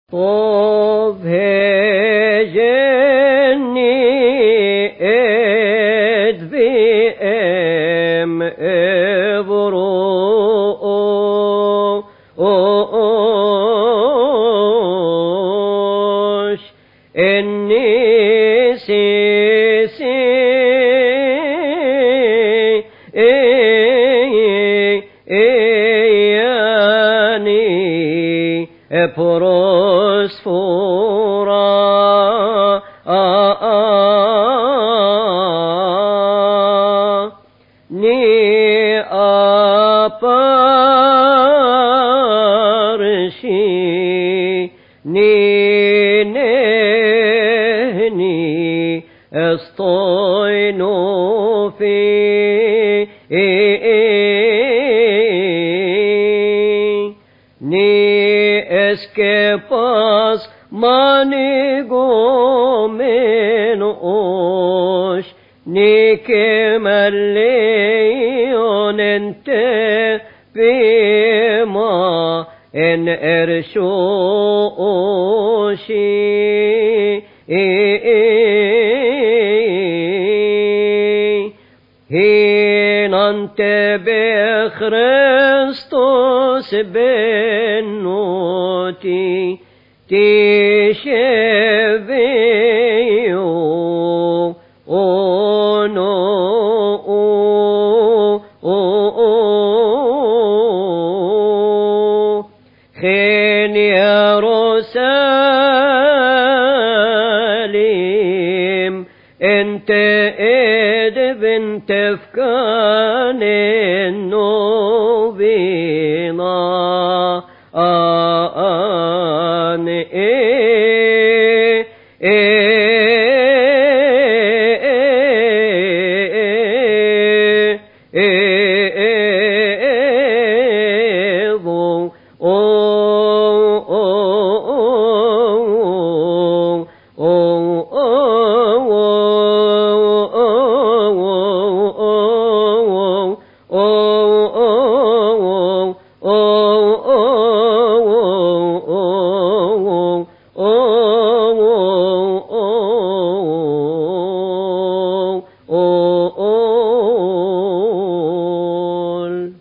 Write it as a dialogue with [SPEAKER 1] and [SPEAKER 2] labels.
[SPEAKER 1] طوب هجني ادبي ام ابروش اني سيسي يعني بروسفورا ني أبارشي ني نهني استوينو في ni es que pas manigo menos ni que maleonente pima en ershoshi hinante بخريستوس بنوتي تشبيو أونو خين يا رساليم انت بنت فكان النوبينا Oh